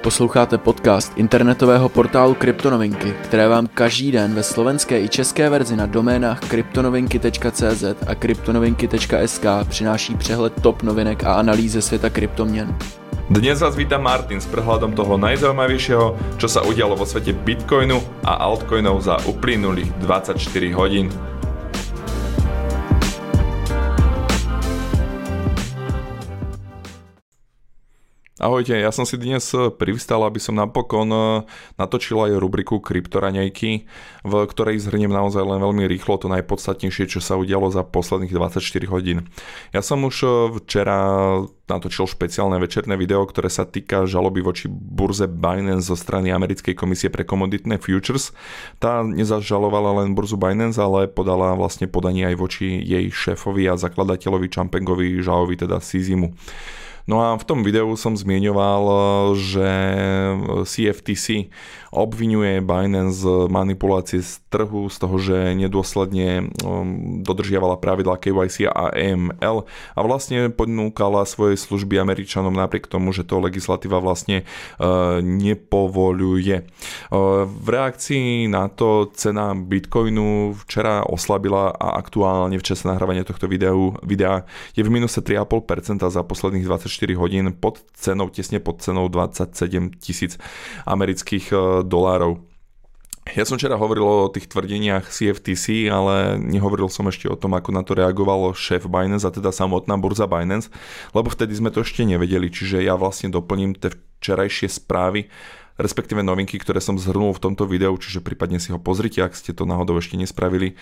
Posloucháte podcast internetového portálu Kryptonovinky, které vám každý den ve slovenské i české verzi na doménách kryptonovinky.cz a kryptonovinky.sk přináší přehled top novinek a analýzy ze světa kryptoměn. Dnes vás víta Martin s prehľadom toho najzaujímavejšieho, čo sa udialo vo svete Bitcoinu a altcoinov za uplynulých 24 hodín. Ahojte, ja som si dnes privstal, aby som napokon natočil aj rubriku Kryptoraňajky, v ktorej zhrniem naozaj len veľmi rýchlo to najpodstatnejšie, čo sa udialo za posledných 24 hodín. Ja som už včera natočil špeciálne večerné video, ktoré sa týka žaloby voči burze Binance zo strany americkej komisie pre komoditné futures. Tá nezažalovala len burzu Binance, ale podala vlastne podanie aj voči jej šéfovi a zakladateľovi Changpengovi Zhaovi, teda CZmu. No a v tom videu som zmieňoval, že CFTC obviňuje Binance z manipulácie z trhu, z toho, že nedôsledne dodržiavala pravidlá KYC a AML a vlastne ponúkala svoje služby Američanom napriek tomu, že to legislatíva vlastne nepovoľuje. V reakcii na to cena Bitcoinu včera oslabila a aktuálne v čase nahrávania tohto videa je v minuse 3,5% za posledných 24 hodín pod cenou, tesne pod cenou 27 000 amerických dolárov. Ja som včera hovoril o tých tvrdeniach CFTC, ale nehovoril som ešte o tom, ako na to reagovalo šéf Binance a teda samotná burza Binance, lebo vtedy sme to ešte nevedeli, čiže ja vlastne doplním tie včerajšie správy, respektíve novinky, ktoré som zhrnul v tomto videu, čiže prípadne si ho pozrite, ak ste to náhodou ešte nespravili,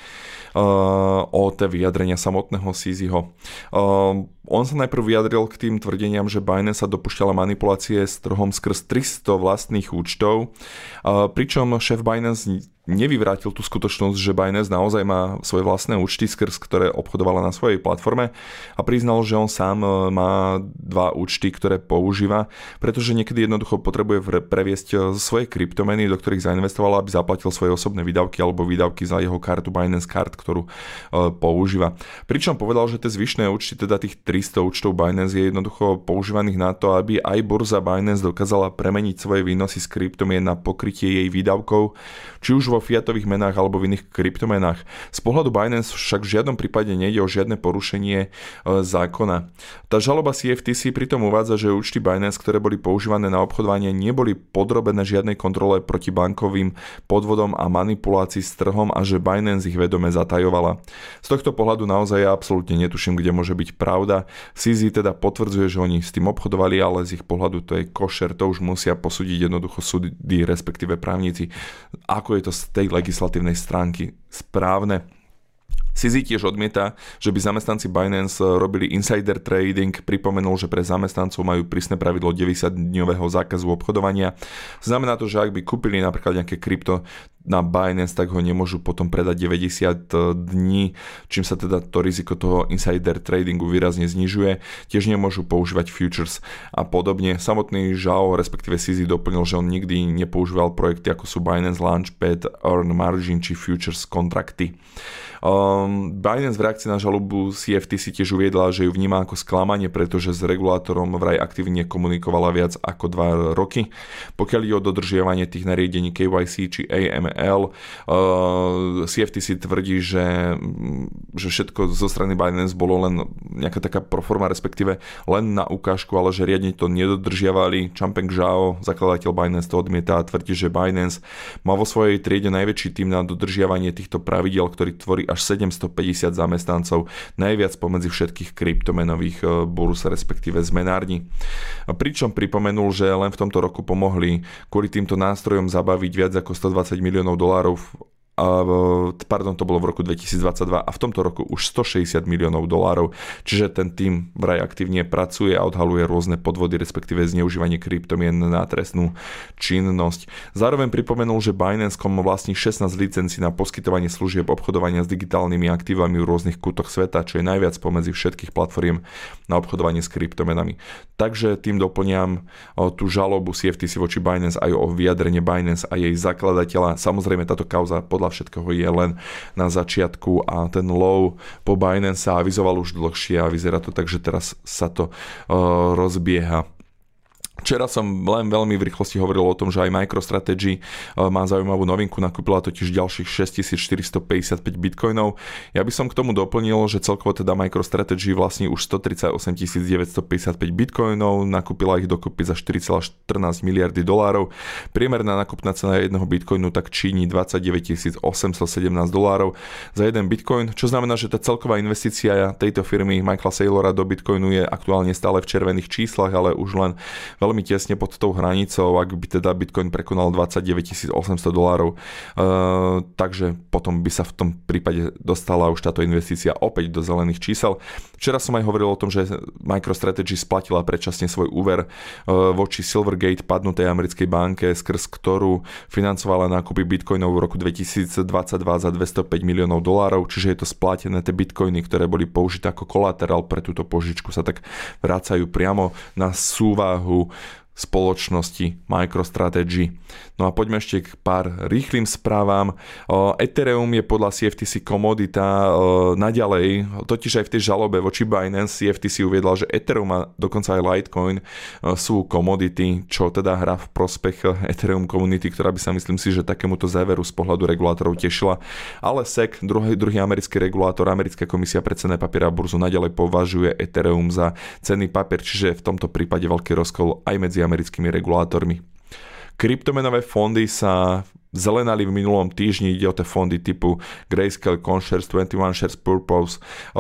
o tie vyjadrenia samotného CZho. On sa najprv vyjadril k tým tvrdeniam, že Binance sa dopúšťala manipulácie s trhom skrz 300 vlastných účtov, pričom šéf Binance nevyvrátil tú skutočnosť, že Binance naozaj má svoje vlastné účty, skrz ktoré obchodovala na svojej platforme a priznal, že on sám má 2 účty, ktoré používa, pretože niekedy jednoducho potrebuje previesť svoje kryptomeny, do ktorých zainvestoval, aby zaplatil svoje osobné výdavky alebo výdavky za jeho kartu Binance Card, ktorú používa. Pričom povedal, že tie zvyšné účty, teda tých 300 účtov Binance je jednoducho používaných na to, aby aj burza Binance dokázala premeniť svoje výnosy z kryptomien na pokrytie jej výdavkov, či už vo fiatových menách alebo v iných kryptomenách. Z pohľadu Binance však v žiadnom prípade nejde o žiadne porušenie zákona. Tá žaloba CFTC pritom uvádza, že účty Binance, ktoré boli používané na obchodovanie, neboli podrobené žiadnej kontrole proti bankovým podvodom a manipulácii s trhom a že Binance ich vedome zatajovala. Z tohto pohľadu naozaj ja absolútne netuším, kde môže byť pravda. CZ teda potvrdzuje, že oni s tým obchodovali, ale z ich pohľadu to je košer, to už musia posúdiť jednoducho súdy, respektíve právnici, ako je to z tej legislatívnej stránky správne. CZ tiež odmieta, že by zamestnanci Binance robili insider trading, pripomenul, že pre zamestnancov majú prísne pravidlo 90-dňového zákazu obchodovania. Znamená to, že ak by kúpili napríklad nejaké krypto na Binance, tak ho nemôžu potom predať 90 dní, čím sa teda to riziko toho insider tradingu výrazne znižuje. Tiež nemôžu používať futures a podobne. Samotný Zhao, respektíve CZ doplnil, že on nikdy nepoužíval projekty ako sú Binance Launchpad, Earn Margin či futures kontrakty. Binance v reakcii na žalobu CFTC tiež uviedla, že ju vníma ako sklamanie, pretože s regulátorom vraj aktívne komunikovala viac ako 2 roky. Pokiaľ ide o dodržiavanie tých nariadení KYC či AML, CFTC tvrdí, že všetko zo strany Binance bolo len nejaká taká proforma, respektíve len na ukážku, ale že riadne to nedodržiavali. Changpeng Zhao, zakladateľ Binance, to odmieta a tvrdí, že Binance má vo svojej triede najväčší tým na dodržiavanie týchto pravidiel, ktorý tvorí až 750 zamestnancov, najviac pomedzi všetkých kryptomenových burs, respektíve zmenární. Pričom pripomenul, že len v tomto roku pomohli kvôli týmto nástrojom zabaviť viac ako $120 miliónov to bolo v roku 2022 a v tomto roku už $160 miliónov, čiže ten tým vraj aktívne pracuje a odhaluje rôzne podvody, respektíve zneužívanie kryptomien na trestnú činnosť. Zároveň pripomenul, že Binance.com vlastní 16 licencií na poskytovanie služieb obchodovania s digitálnymi aktívami v rôznych kútoch sveta, čo je najviac pomedzi všetkých platform na obchodovanie s kryptomenami. Takže tým doplňam tú žalobu CFTC voči Binance aj o vyjadrenie Binance a jej zakladateľa. Samozrejme táto kauza podľa všetkého je len na začiatku a ten low po Binance sa avizoval už dlhšie a vyzerá to tak, že teraz sa to rozbieha. Včera som len veľmi v rýchlosti hovoril o tom, že aj MicroStrategy má zaujímavú novinku, nakúpila totiž ďalších 6455 bitcoinov. Ja by som k tomu doplnil, že celkovo teda MicroStrategy vlastní už 138 955 bitcoinov, nakúpila ich dokopy za 4,14 miliardy dolárov. Priemerná nákupná cena jedného bitcoinu tak činí 29 817 dolárov za jeden bitcoin, čo znamená, že tá celková investícia tejto firmy Michaela Saylora do bitcoinu je aktuálne stále v červených číslach, ale už len veľmi tesne pod tou hranicou, ak by teda Bitcoin prekonal 29 800 dolárov. Takže potom by sa v tom prípade dostala už táto investícia opäť do zelených čísel. Včera som aj hovoril o tom, že MicroStrategy splatila predčasne svoj úver voči Silvergate, padnutej americkej banke, skrz ktorú financovala nákupy bitcoinov v roku 2022 za 205 miliónov dolárov, čiže je to splatené. Tie bitcoiny, ktoré boli použité ako kolaterál pre túto požičku, sa tak vracajú priamo na súvahu spoločnosti MicroStrategy. No a poďme ešte k pár rýchlym správam. Ethereum je podľa CFTC komodita naďalej, totiž aj v tej žalobe voči Binance CFTC uviedla, že Ethereum a dokonca aj Litecoin sú komodity, čo teda hrá v prospech Ethereum komunity, ktorá by sa, myslím si, že takémuto záveru z pohľadu regulátorov tešila. Ale SEC, druhý americký regulátor, Americká komisia pre cenné papiere a burzu, naďalej považuje Ethereum za cenný papier, čiže v tomto prípade veľký rozkol aj medzi americkými regulátormi. Kryptomenové fondy sa zelenali v minulom týždni, ide o tie fondy typu Grayscale, CoinShares, 21 Shares Purpose,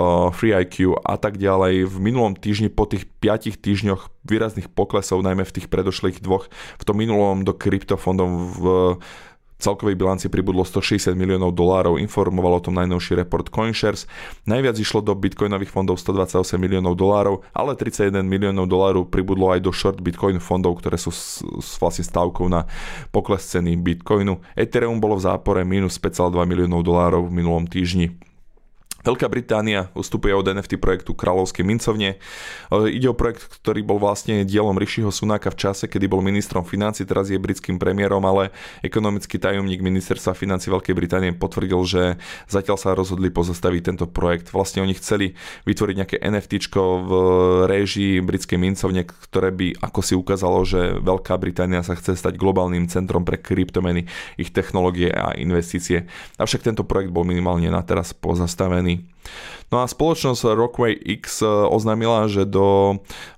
FreeIQ a tak ďalej. V minulom týždni po tých 5 týždňoch výrazných poklesov, najmä v tých predošlých dvoch, v tom minulom do kryptofondov v celkovej bilanci pribudlo 160 miliónov dolárov, informoval o tom najnovší report CoinShares. Najviac išlo do bitcoinových fondov 128 miliónov dolárov, ale 31 miliónov dolárov pribudlo aj do short bitcoin fondov, ktoré sú vlastne stávkou na pokles ceny bitcoinu. Ethereum bolo v zápore minus 5,2 miliónov dolárov v minulom týždni. Veľká Británia ustupuje od NFT projektu Kráľovskej mincovne. Ide o projekt, ktorý bol vlastne dielom Rishiho Sunáka v čase, kedy bol ministrom financií, teraz je britským premiérom, ale ekonomický tajomník ministerstva financií Veľkej Británie potvrdil, že zatiaľ sa rozhodli pozastaviť tento projekt. Vlastne oni chceli vytvoriť nejaké NFTčko v réžii britskej mincovne, ktoré by ako si ukázalo, že Veľká Británia sa chce stať globálnym centrom pre kryptomeny, ich technológie a investície. Avšak tento projekt bol minimálne na teraz pozastavený. No a spoločnosť Rockway X oznámila, že do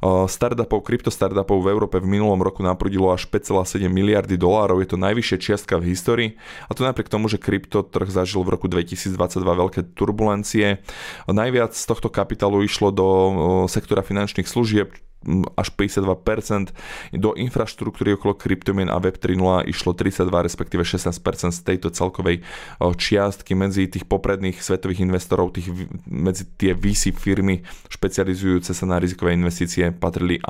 kryptostartupov v Európe v minulom roku naprudilo až 5,7 miliardy dolárov. Je to najvyššia čiastka v histórii, a to napriek tomu, že kryptotrh zažil v roku 2022 veľké turbulencie. Najviac z tohto kapitálu išlo do sektora finančných služieb, až 52%, do infraštruktúry okolo kryptomien a Web 3.0 išlo 32, respektíve 16% z tejto celkovej čiastky. Medzi tých popredných svetových investorov, medzi tie VC firmy špecializujúce sa na rizikové investície patrili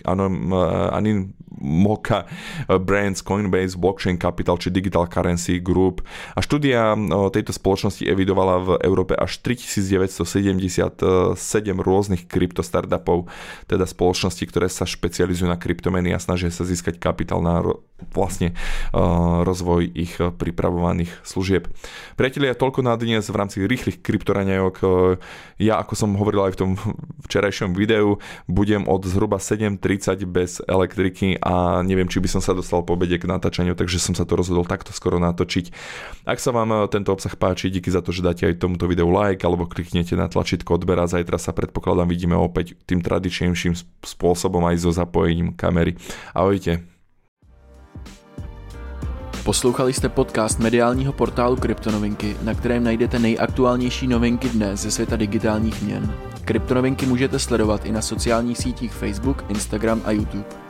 Animoca Brands, Coinbase, Blockchain Capital či Digital Currency Group. A štúdia tejto spoločnosti evidovala v Európe až 3977 rôznych kryptostartupov, teda spoločnosti, ktoré sa špecializujú na kryptomeny a snažia sa získať kapitál na vlastne rozvoj ich pripravovaných služieb. Priatelia, toľko na dnes v rámci rýchlych kryptoraňajok. Ja, ako som hovoril aj v tom včerajšom videu, budem od zhruba 7:30 bez elektriky a neviem, či by som sa dostal po obede k natáčaniu, takže som sa to rozhodol takto skoro natočiť. Ak sa vám tento obsah páči, díky za to, že dáte aj tomuto videu like alebo kliknete na tlačítko odber a zajtra sa predpokladám vidíme opäť tým tradičnejším spôsobom aj so zapojením kamery. Ahojte. Poslouchali jste podcast mediálního portálu Kryptonovinky, na kterém najdete nejaktuálnější novinky dnes ze světa digitálních měn. Kryptonovinky můžete sledovat i na sociálních sítích Facebook, Instagram a YouTube.